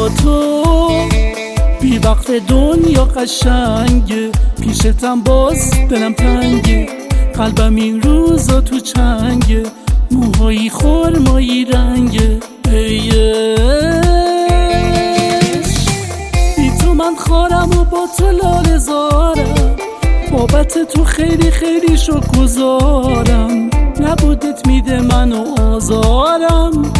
با تو بی وقت دنیا قشنگه، پیشتم باز دلم تنگه، قلبم این روزا تو چنگه، موهایی خرمایی رنگه. ای عشق بی تو من خارم و با تو لاله زارم، بابت تو خیلی خیلی شکرگزارم، نبودت میده منو آزارم.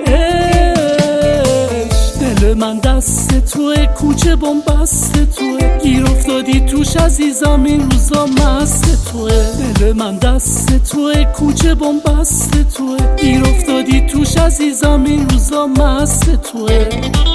دل من دست توه، کوچه بنبست توه، گیر افتادی توش عزیزم این روزا مست توه. دل من دست توه، کوچه بنبست توه، گیر افتادی توش عزیزم این روزا مست توه.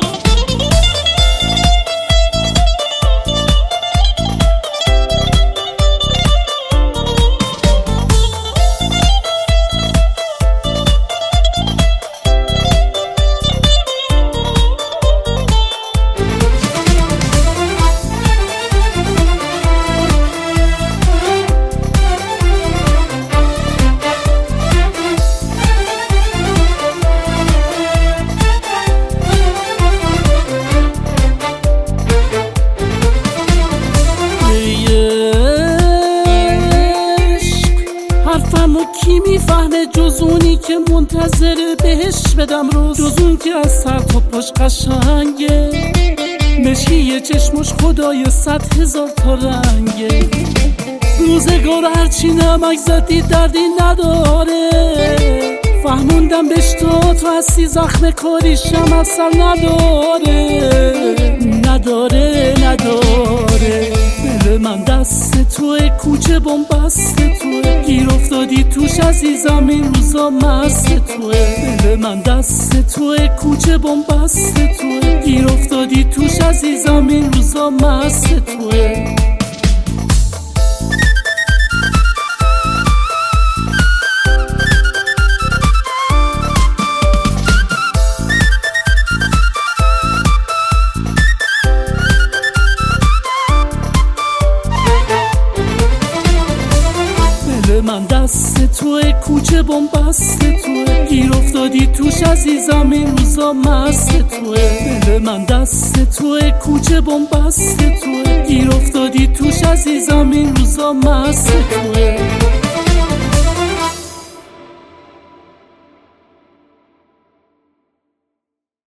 حرفمو کی میفهمه جز اونی که منتظره بهش بدم روز، جز اون که از سر تا پاش قشنگه، مشکی چشمش خدای 100,000 تا رنگه. روزگار هرچی نمک زدی دردی نداره، فهموندم بهش تو هستی زخم کاریشم اثر نداره. دل من دست توه، کوچه بنبست توه، گیر افتادی توش عزیزم این روزا مست توه. دل من دست توه، کوچه بنبست توه، گیر افتادی توش عزیزم این روزا مست توه. من دست توه، کوچه بنبست توه، گیر افتادی توش عزیزم این روزا مست توه. دل من دست توه، کوچه بنبست توه، گیر افتادی توش عزیزم این روزا مست توه.